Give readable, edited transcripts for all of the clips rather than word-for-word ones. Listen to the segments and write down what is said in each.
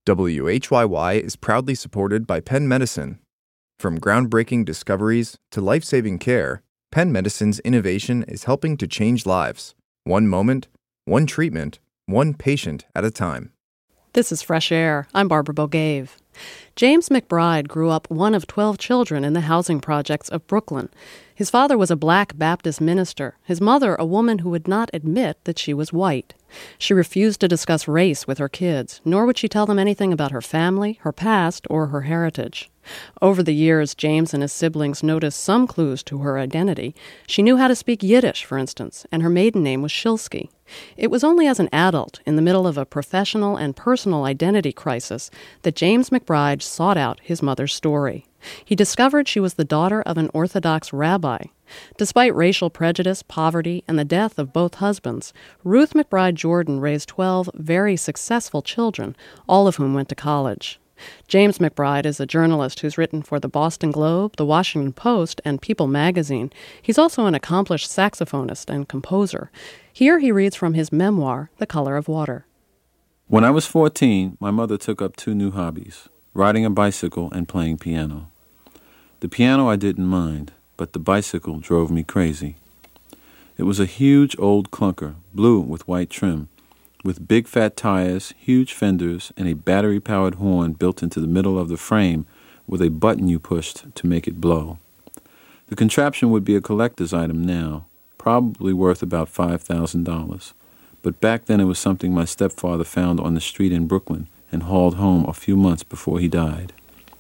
WHYY is proudly supported by Penn Medicine. From groundbreaking discoveries to life-saving care, Penn Medicine's innovation is helping to change lives. One moment, one treatment, one patient at a time. This is Fresh Air. I'm Barbara Bogave. James McBride grew up one of 12 children in the housing projects of Brooklyn. His father was a black Baptist minister, his mother a woman who would not admit that she was white. She refused to discuss race with her kids, nor would she tell them anything about her family, her past, or her heritage. Over the years, James and his siblings noticed some clues to her identity. She knew how to speak Yiddish, for instance, and her maiden name was Shilsky. It was only as an adult, in the middle of a professional and personal identity crisis, that James McBride sought out his mother's story. He discovered she was the daughter of an Orthodox rabbi. Despite racial prejudice, poverty, and the death of both husbands, Ruth McBride Jordan raised 12 very successful children, all of whom went to college. James McBride is a journalist who's written for the Boston Globe, the Washington Post, and People magazine. He's also an accomplished saxophonist and composer. Here he reads from his memoir, The Color of Water. When I was 14, my mother took up two new hobbies, riding a bicycle and playing piano. The piano I didn't mind, but the bicycle drove me crazy. It was a huge old clunker, blue with white trim, with big fat tires, huge fenders, and a battery-powered horn built into the middle of the frame with a button you pushed to make it blow. The contraption would be a collector's item now, probably worth about $5,000. But back then it was something my stepfather found on the street in Brooklyn and hauled home a few months before he died.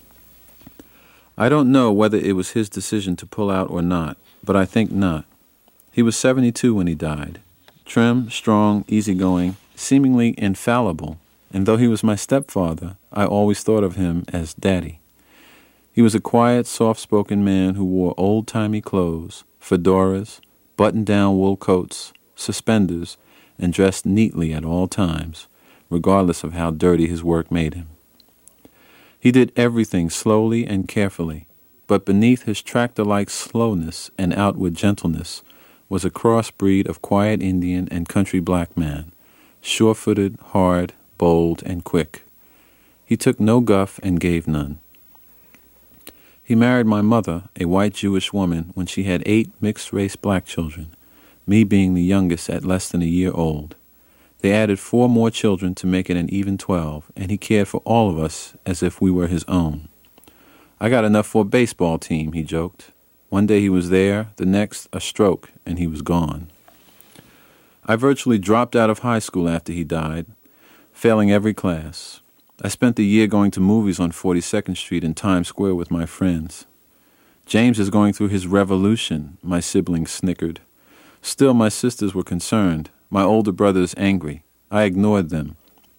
I don't know whether it was his decision to pull out or not, but I think not. He was 72 when he died. Trim, strong, easygoing, seemingly infallible, and though he was my stepfather, I always thought of him as Daddy. He was a quiet, soft-spoken man who wore old-timey clothes, fedoras, button-down wool coats, suspenders, and dressed neatly at all times, regardless of how dirty his work made him. He did everything slowly and carefully, but beneath his tractor-like slowness and outward gentleness was a cross-breed of quiet Indian and country black man, sure-footed, hard, bold, and quick. He took no guff and gave none. He married my mother, a white Jewish woman, when she had 8 mixed-race black children, me being the youngest at less than a year old. They added 4 more children to make it an even 12, and he cared for all of us as if we were his own. I got enough for a baseball team, he joked. One day he was there, the next a stroke, and he was gone. I virtually dropped out of high school after he died, failing every class. I spent the year going to movies on 42nd Street in Times Square with my friends. James is going through his revolution, my siblings snickered. Still, my sisters were concerned. My older brothers angry. I ignored them.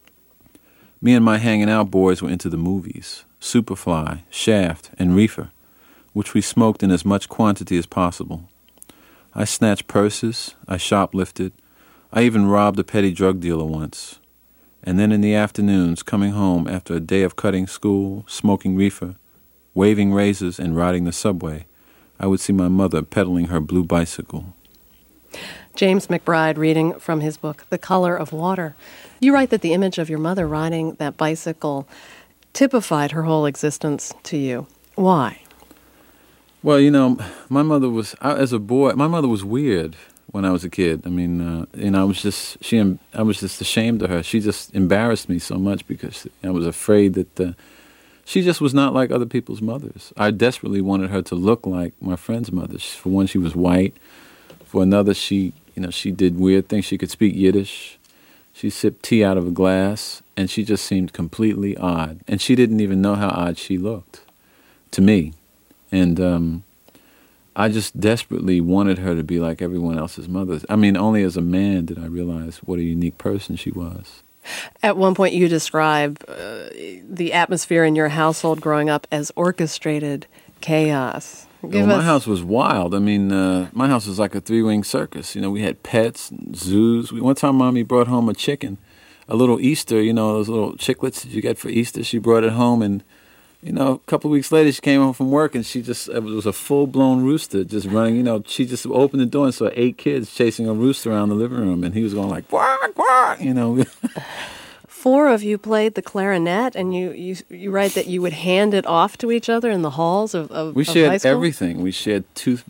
Me and my hanging out boys were into the movies, Superfly, Shaft, and Reefer, which we smoked in as much quantity as possible. I snatched purses, I shoplifted, I even robbed a petty drug dealer once. And then in the afternoons, coming home after a day of cutting school, smoking reefer, waving razors, and riding the subway, I would see my mother pedaling her blue bicycle. James McBride reading from his book, The Color of Water. You write that the image of your mother riding that bicycle typified her whole existence to you. Why? Well, you know, my mother was, as a boy, my mother was weird when I was a kid. I mean, I was just ashamed of her. She just embarrassed me so much because I was afraid that she just was not like other people's mothers. I desperately wanted her to look like my friend's mother. For one, she was white. For another, she did weird things. She could speak Yiddish. She sipped tea out of a glass, and she just seemed completely odd. And she didn't even know how odd she looked to me. And I just desperately wanted her to be like everyone else's mothers. I mean, only as a man did I realize what a unique person she was. At one point, you describe the atmosphere in your household growing up as orchestrated chaos. My house was wild. I mean, my house was like a 3-wing circus. You know, we had pets, zoos. One time, Mommy brought home a chicken, a little Easter, you know, those little chiclets that you get for Easter. She brought it home, and, you know, a couple of weeks later, she came home from work, and it was a full-blown rooster just running. You know, she just opened the door and saw 8 kids chasing a rooster around the living room, and he was going like, quack, quack, you know. Four of you played the clarinet, and you write that you would hand it off to each other in the halls of We of shared high school? everything. We shared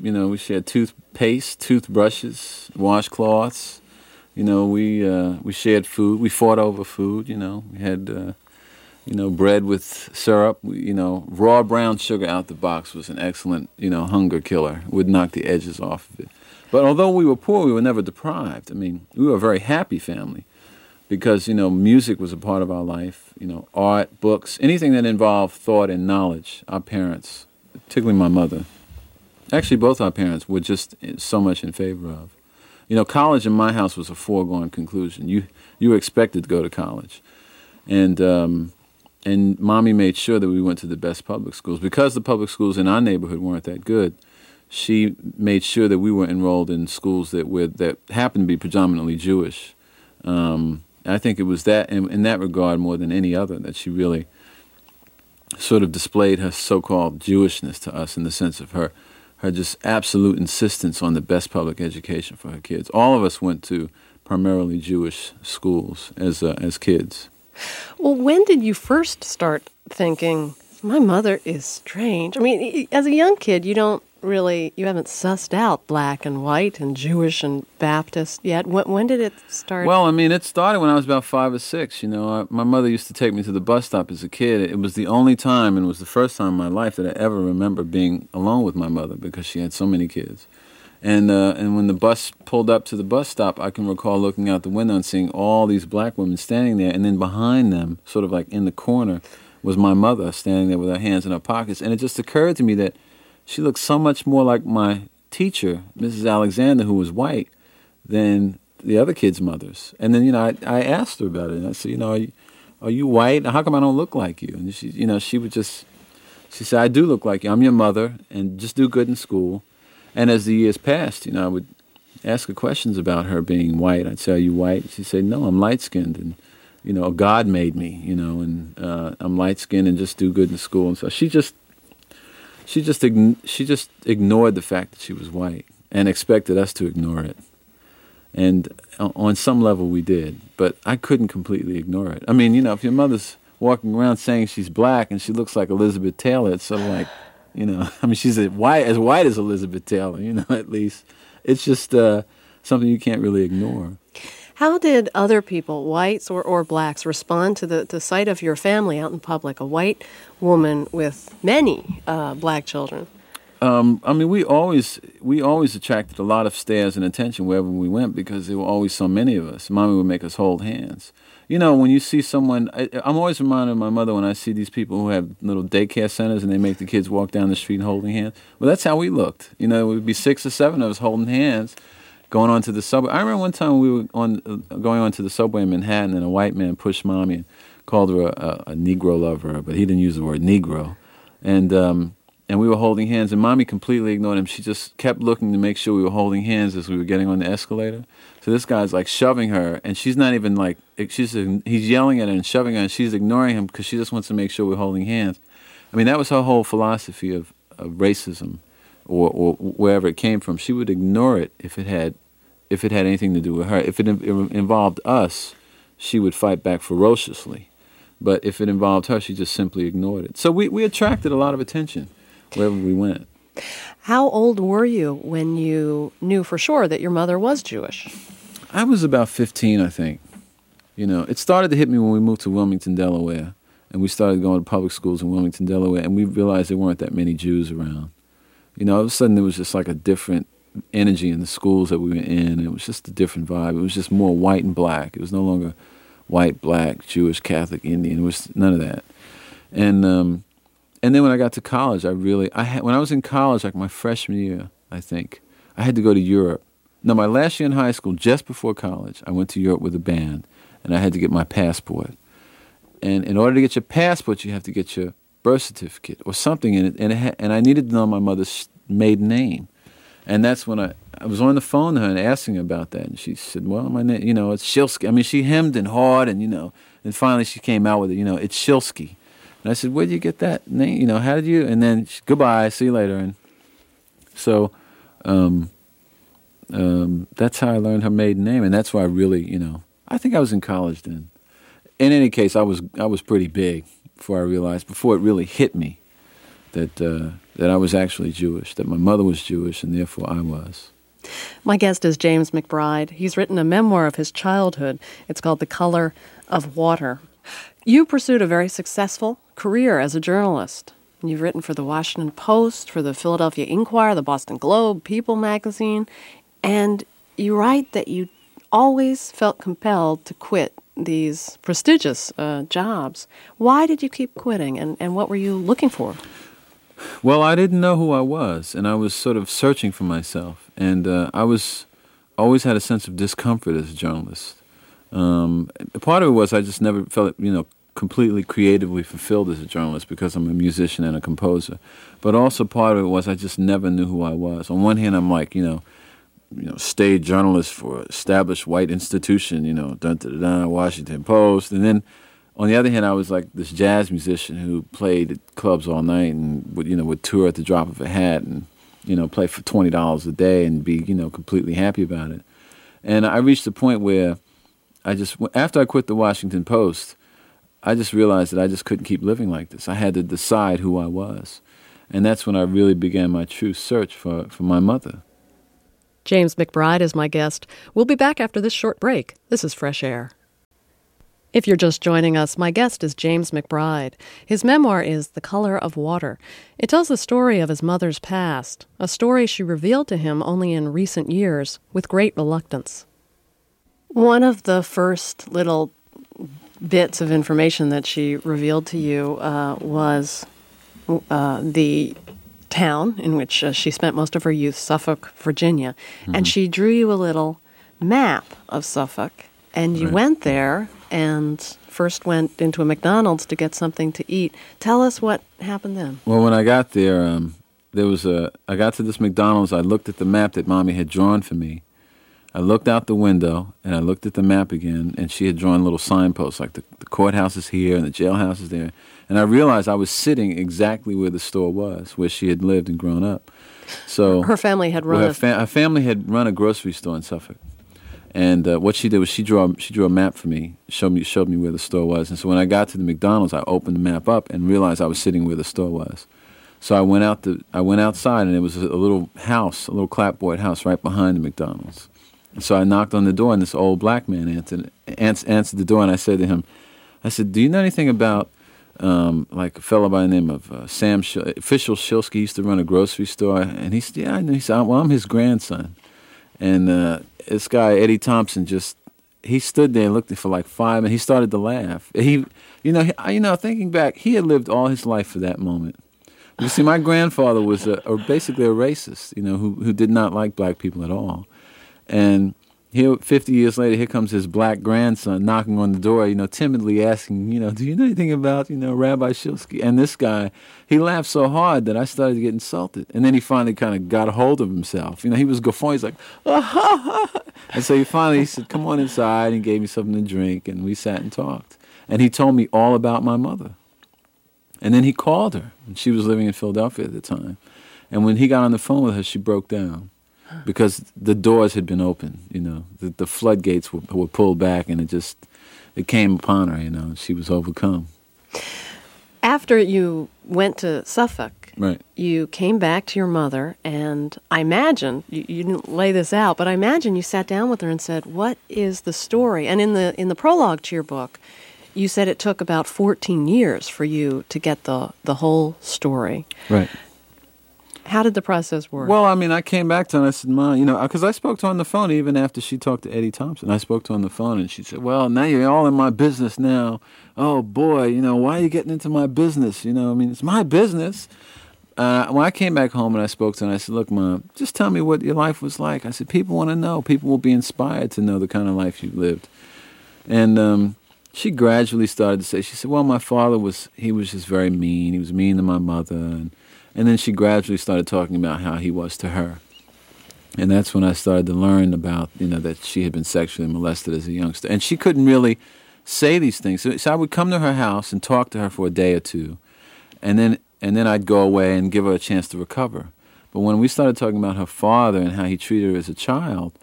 toothpaste, toothbrushes, washcloths. We shared food. We fought over food. We had bread with syrup. Raw brown sugar out the box was an excellent hunger killer. Would knock the edges off of it. But although we were poor, we were never deprived. I mean, we were a very happy family because music was a part of our life. Art, books, anything that involved thought and knowledge. Our parents, particularly my mother, actually both our parents, were just so much in favor of. College in my house was a foregone conclusion. You were expected to go to college, and Mommy made sure that we went to the best public schools because the public schools in our neighborhood weren't that good. She made sure that we were enrolled in schools that happened to be predominantly Jewish. I think it was that in that regard more than any other that she really sort of displayed her so-called Jewishness to us in the sense of her just absolute insistence on the best public education for her kids. All of us went to primarily Jewish schools as kids. Well, when did you first start thinking, my mother is strange? I mean, as a young kid, you haven't sussed out black and white and Jewish and Baptist yet. When did it start? Well, I mean, it started when I was about 5 or 6. My mother used to take me to the bus stop as a kid. It was the only time, and it was the first time in my life that I ever remember being alone with my mother because she had so many kids. And when the bus pulled up to the bus stop, I can recall looking out the window and seeing all these black women standing there, and then behind them, sort of like in the corner, was my mother standing there with her hands in her pockets. And it just occurred to me that she looked so much more like my teacher, Mrs. Alexander, who was white, than the other kids' mothers. And then, I asked her about it, and I said, are you white? How come I don't look like you? And she said, I do look like you. I'm your mother, and just do good in school. And as the years passed, I would ask her questions about her being white. I'd say, are you white? She'd say, no, I'm light-skinned, and, God made me, and I'm light-skinned and just do good in school. And so she just ignored the fact that she was white and expected us to ignore it. And on some level we did, but I couldn't completely ignore it. I mean, if your mother's walking around saying she's black and she looks like Elizabeth Taylor, it's sort of like, I mean, she's as white as Elizabeth Taylor, at least. It's just something you can't really ignore. How did other people, whites or blacks, respond to the sight of your family out in public, a white woman with many black children? I mean, we always attracted a lot of stares and attention wherever we went because there were always so many of us. Mommy would make us hold hands. When you see someone, I'm always reminded of my mother when I see these people who have little daycare centers and they make the kids walk down the street holding hands. Well, that's how we looked. There would be 6 or 7 of us holding hands, going onto the subway. I remember one time we were going onto the subway in Manhattan, and a white man pushed Mommy and called her a Negro lover, but he didn't use the word Negro. And we were holding hands, and Mommy completely ignored him. She just kept looking to make sure we were holding hands as we were getting on the escalator. So this guy's like shoving her, and she's not even like, he's yelling at her and shoving her, and she's ignoring him because she just wants to make sure we're holding hands. I mean, that was her whole philosophy of racism or wherever it came from. She would ignore it if it had anything to do with her. If it involved us, she would fight back ferociously. But if it involved her, she just simply ignored it. So we attracted a lot of attention wherever we went. How old were you when you knew for sure that your mother was Jewish? I was about 15, I think. It started to hit me when we moved to Wilmington, Delaware, and we started going to public schools in Wilmington, Delaware, and we realized there weren't that many Jews around. All of a sudden there was just like a different energy in the schools that we were in. It was just a different vibe. It was just more white and black. It was no longer white, black, Jewish, Catholic, Indian. It was none of that. And then when I got to college, when I was in college, like my freshman year, I think, I had to go to Europe. No, my last year in high school, just before college, I went to Europe with a band, and I had to get my passport. And in order to get your passport, you have to get your birth certificate or something in it, and I needed to know my mother's maiden name. And that's when I was on the phone to her and asking her about that, and she said, well, my name, it's Shilsky. I mean, she hemmed and hawed, and, and finally she came out with it, it's Shilsky. And I said, where did you get that name? How did you? And then, goodbye, see you later. And so that's how I learned her maiden name, and that's why I really, I think I was in college then. in any case, I was pretty big before it really hit me that I was actually Jewish, that my mother was Jewish, and therefore I was. My guest is James McBride. He's written a memoir of his childhood. It's called The Color of Water. You pursued a very successful career as a journalist. You've written for the Washington Post, for the Philadelphia Inquirer, the Boston Globe, People magazine, and you write that you always felt compelled to quit these prestigious jobs. Why did you keep quitting, and what were you looking for? Well, I didn't know who I was, and I was sort of searching for myself, and I always had a sense of discomfort as a journalist. Part of it was I just never felt, completely creatively fulfilled as a journalist because I'm a musician and a composer. But also part of it was I just never knew who I was. On one hand, I'm like, state journalist for established white institution, Washington Post, and then on the other hand, I was like this jazz musician who played at clubs all night and would tour at the drop of a hat and, play for $20 a day and be, completely happy about it. And I reached a point where after I quit the Washington Post, I just realized that I just couldn't keep living like this. I had to decide who I was. And that's when I really began my true search for my mother. James McBride is my guest. We'll be back after this short break. This is Fresh Air. If you're just joining us, my guest is James McBride. His memoir is The Color of Water. It tells the story of his mother's past, a story she revealed to him only in recent years with great reluctance. One of the first little bits of information that she revealed to you was the town in which she spent most of her youth, Suffolk, Virginia. Mm-hmm. And she drew you a little map of Suffolk, and you went there and first went into a McDonald's to get something to eat. Tell us what happened then. Well, when I got there, I got to this McDonald's. I looked at the map that Mommy had drawn for me. I looked out the window, and I looked at the map again, and she had drawn little signposts, like the courthouse is here and the jailhouse is there. And I realized I was sitting exactly where the store was, where she had lived and grown up. So her family had run her family had run a grocery store in Suffolk. And what she did was she drew a map for me, showed me where the store was. And so when I got to the McDonald's, I opened the map up and realized I was sitting where the store was. So I went outside, and it was a little house, a little clapboard house right behind the McDonald's. And so I knocked on the door, and this old black man answered the door, and I said to him, "Do you know anything about like a fellow by the name of Official Shilsky? He used to run a grocery store." And he said, "Yeah, I know." He said, "Well, I'm his grandson." And this guy, Eddie Thompson, he stood there and looked at for like 5 minutes. He started to laugh. Thinking back, he had lived all his life for that moment. You see, my grandfather was basically a racist, who did not like black people at all. And here, 50 years later, here comes his black grandson knocking on the door, timidly asking, do you know anything about, Rabbi Shilsky? And this guy, he laughed so hard that I started to get insulted. And then he finally kind of got a hold of himself. He was guffawing. He's like, ah, ha, ha. And so he said, "Come on inside," and gave me something to drink, and we sat and talked. And he told me all about my mother. And then he called her, and she was living in Philadelphia at the time. And when he got on the phone with her, she broke down. Because the doors had been opened, the floodgates were pulled back, and it came upon her, and she was overcome. After you went to Suffolk, right, you came back to your mother, and I imagine, you didn't lay this out, but I imagine you sat down with her and said, "What is the story?" And in the prologue to your book, you said it took about 14 years for you to get the whole story. Right. How did the process work? Well, I came back to her and I said, "Mom," because I spoke to her on the phone even after she talked to Eddie Thompson. I spoke to her on the phone, and she said, "Well, now you're all in my business now. Oh, boy, why are you getting into my business? It's my business." When I came back home and I spoke to her, and I said, "Look, Mom, just tell me what your life was like." I said, "People want to know. People will be inspired to know the kind of life you lived." And she gradually started to say, she said, "Well, my father was just very mean. He was mean to my mother." And then she gradually started talking about how he was to her. And that's when I started to learn about, that she had been sexually molested as a youngster. And she couldn't really say these things. So I would come to her house and talk to her for a day or two. And then I'd go away and give her a chance to recover. But when we started talking about her father and how he treated her as a child,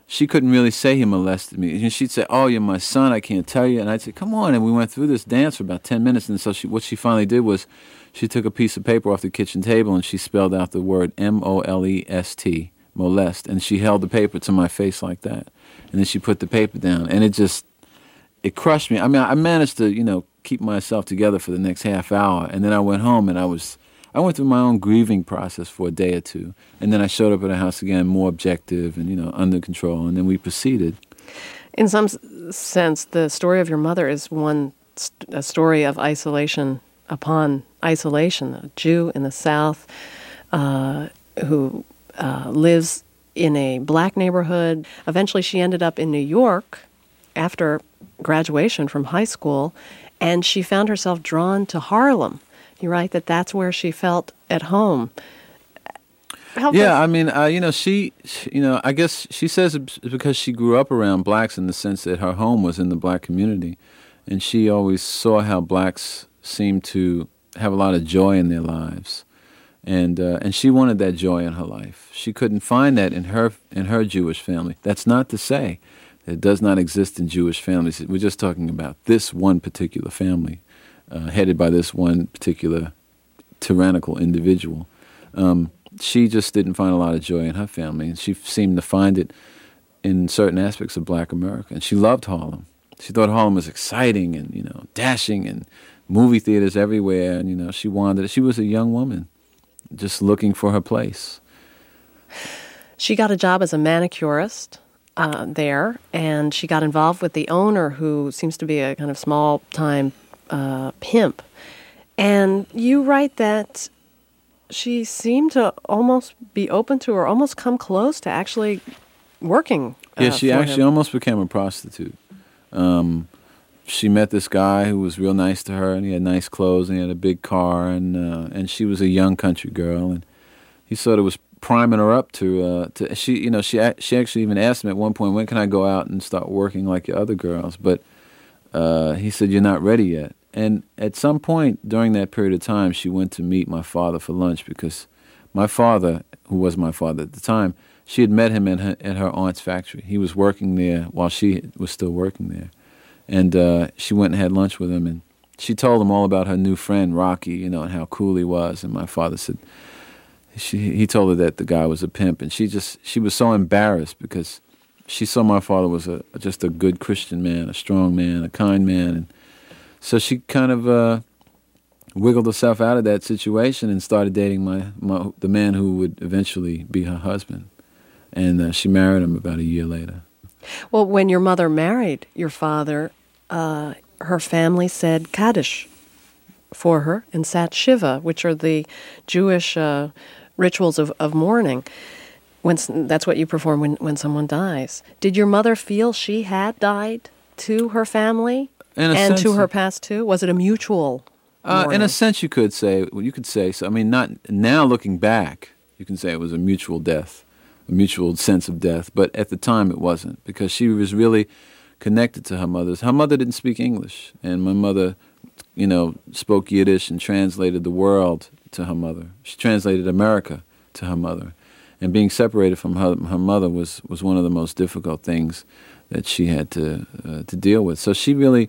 she couldn't really say he molested me. And she'd say, "Oh, you're my son, I can't tell you." And I'd say, "Come on." And we went through this dance for about 10 minutes. And so what she finally did was she took a piece of paper off the kitchen table and she spelled out the word M-O-L-E-S-T, molest. And she held the paper to my face like that. And then she put the paper down. And it crushed me. I mean, I managed to, keep myself together for the next half hour. And then I went home and I went through my own grieving process for a day or two. And then I showed up at the house again, more objective and, under control. And then we proceeded. In some sense, the story of your mother is a story of isolation upon isolation. A Jew in the South who lives in a black neighborhood. Eventually she ended up in New York after graduation from high school, and she found herself drawn to Harlem. You write that that's where she felt at home. I mean, I guess she says it's because she grew up around blacks in the sense that her home was in the black community, and she always saw how blacks seemed to have a lot of joy in their lives, and she wanted that joy in her life. She couldn't find that in her Jewish family. That's not to say that it does not exist in Jewish families. We're just talking about this one particular family, headed by this one particular tyrannical individual. She just didn't find a lot of joy in her family, and she seemed to find it in certain aspects of black America. And she loved Harlem. She thought Harlem was exciting and, dashing, and movie theaters everywhere. And, she wanted it. She was a young woman just looking for her place. She got a job as a manicurist there, and she got involved with the owner, who seems to be a kind of small-time pimp. And you write that she seemed to almost be open to, or almost come close to actually working she actually almost became a prostitute. She met this guy who was real nice to her, and he had nice clothes, and he had a big car, and she was a young country girl, and he sort of was priming her up to she actually even asked him at one point, "When can I go out and start working like your other girls?" But he said, "You're not ready yet." And at some point during that period of time, she went to meet my father for lunch, because my father, who was my father at the time, she had met him at her aunt's factory. He was working there while she was still working there. And she went and had lunch with him, and she told him all about her new friend, Rocky, and how cool he was. And my father said, he told her that the guy was a pimp, and she was so embarrassed because she saw my father was just a good Christian man, a strong man, a kind man, and so she kind of wiggled herself out of that situation and started dating the man who would eventually be her husband, and she married him about a year later. Well, when your mother married your father, her family said Kaddish for her and sat Shiva, which are the Jewish rituals of mourning. That's what you perform when someone dies. Did your mother feel she had died to her family and to her past too? Was it a mutual mourning? In a sense, you could say. Well, you could say so. I mean, not now looking back, you can say it was a mutual death, a mutual sense of death. But at the time, it wasn't, because she was really connected to her mother. Her mother didn't speak English, and my mother, spoke Yiddish and translated the world to her mother. She translated America to her mother. And being separated from her mother was one of the most difficult things that she had to deal with. So she really,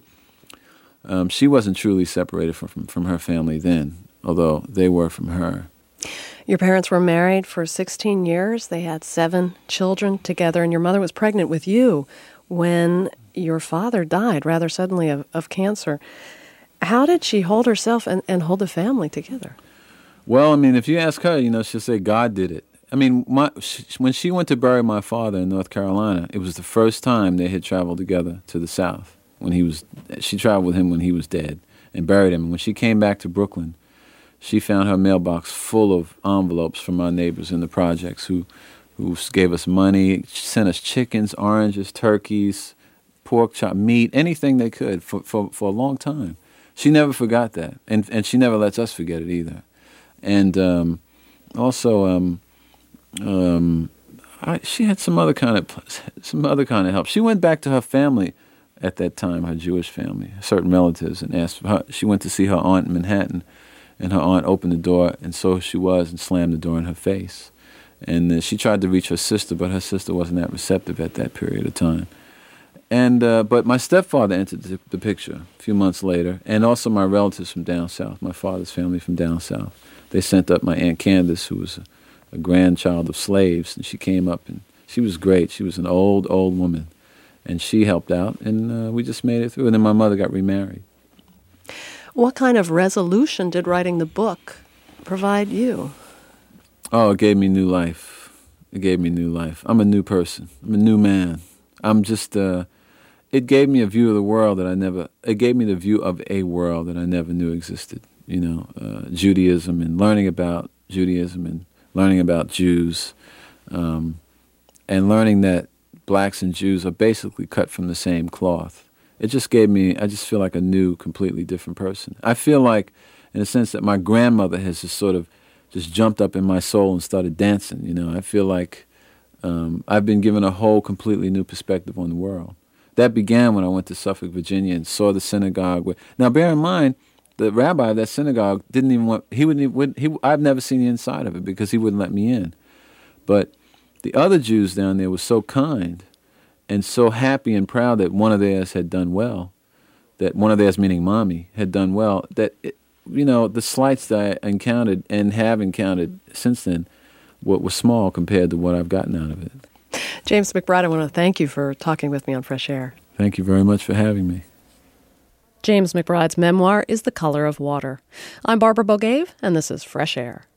she wasn't truly separated from her family then, although they were from her. Your parents were married for 16 years. They had 7 children together, and your mother was pregnant with you when your father died rather suddenly of cancer. How did she hold herself and hold the family together? Well, I mean, if you ask her, she'll say God did it. I mean, when she went to bury my father in North Carolina, it was the first time they had traveled together to the South. She traveled with him when he was dead and buried him. And when she came back to Brooklyn, she found her mailbox full of envelopes from our neighbors in the projects who gave us money, sent us chickens, oranges, turkeys, pork chop, meat, anything they could for a long time. She never forgot that, and she never lets us forget it either. And also, she had some other kind of help. She went back to her family at that time, her Jewish family, certain relatives, and asked for her. She went to see her aunt in Manhattan, and her aunt opened the door and saw who she was and slammed the door in her face. And she tried to reach her sister, but her sister wasn't that receptive at that period of time. And but my stepfather entered the picture a few months later, and also my relatives from down south, my father's family from down south. They sent up my Aunt Candace, who was a grandchild of slaves, and she came up, and she was great. She was an old woman, and she helped out, and we just made it through. And then my mother got remarried. What kind of resolution did writing the book provide you? Oh, it gave me new life. It gave me new life. I'm a new person. I'm a new man. I'm just, it gave me a view of the world it gave me the view of a world that I never knew existed. You know, Judaism, and learning about Judaism, and learning about Jews, and learning that blacks and Jews are basically cut from the same cloth. It just gave me, I just feel like a new, completely different person. I feel like, in a sense, that my grandmother has just sort of just jumped up in my soul and started dancing. You know, I feel like I've been given a whole completely new perspective on the world. That began when I went to Suffolk, Virginia, and saw the synagogue. Now, bear in mind, the rabbi of that synagogue didn't even want, I've never seen the inside of it because he wouldn't let me in. But the other Jews down there were so kind and so happy and proud that one of theirs had done well, that one of theirs, meaning Mommy, had done well, that, the slights that I encountered and have encountered since then were small compared to what I've gotten out of it. James McBride, I want to thank you for talking with me on Fresh Air. Thank you very much for having me. James McBride's memoir is The Color of Water. I'm Barbara Bogave, and this is Fresh Air.